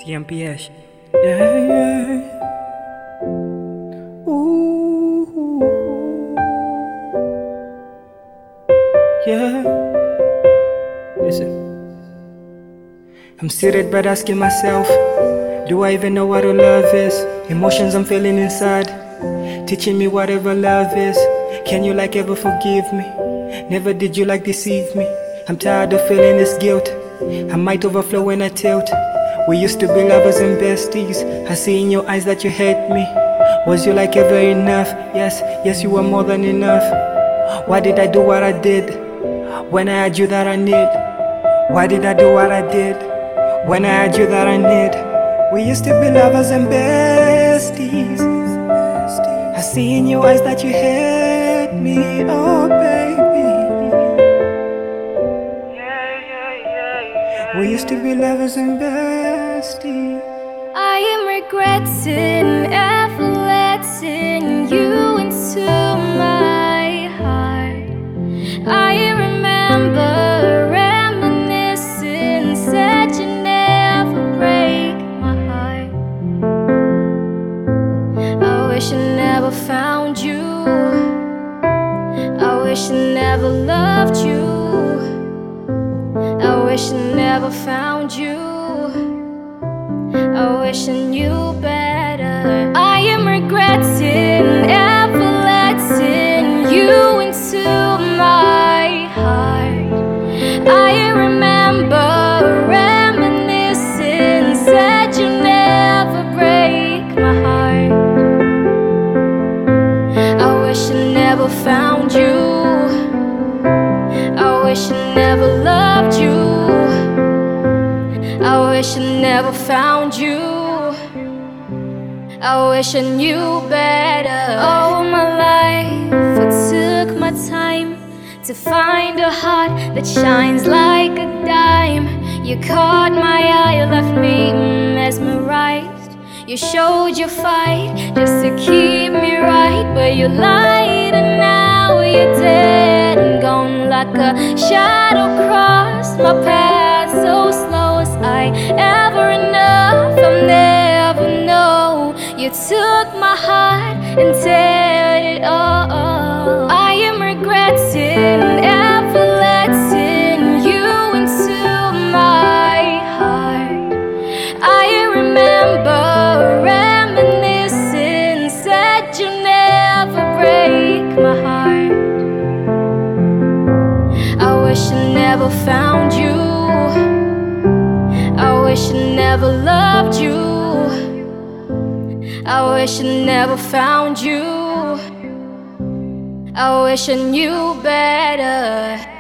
TMPS. Yeah, yeah. Ooh. Yeah. Listen. I'm seated but asking myself, do I even know what love is? Emotions I'm feeling inside, teaching me whatever love is. Can you ever forgive me? Never did you deceive me. I'm tired of feeling this guilt. I might overflow when I tilt. We used to be lovers and besties. I see in your eyes that you hate me. Was you ever enough? Yes, you were more than enough. Why did I do what I did when I had you that I need? Why did I do what I did when I had you that I need? We used to be lovers and besties. I see in your eyes that you hate me, oh baby. We used to be lovers and besties. I am regretting ever letting you into my heart. I remember reminiscing, said you never break my heart. I wish I never found you. I wish I never loved you. I wish I never found you. I wish I knew better. I am regretting ever letting you into my heart. I remember reminiscing, said you never break my heart. I wish I never found you. I wish I never loved you. I wish I never found you. I wish I knew better. All my life I took my time to find a heart that shines like a dime. You caught my eye, left me mesmerized. You showed your fight just to keep me right, but you lied and now you're dead and gone like a shadow crossed my path so slow. Was I ever enough? I'll never know. You took my heart and teared it all. I am regretting ever letting you into my heart. I remember reminiscing, said you never break my heart. I wish I never found you. I wish I never loved you. I wish I never found you. I wish I knew better.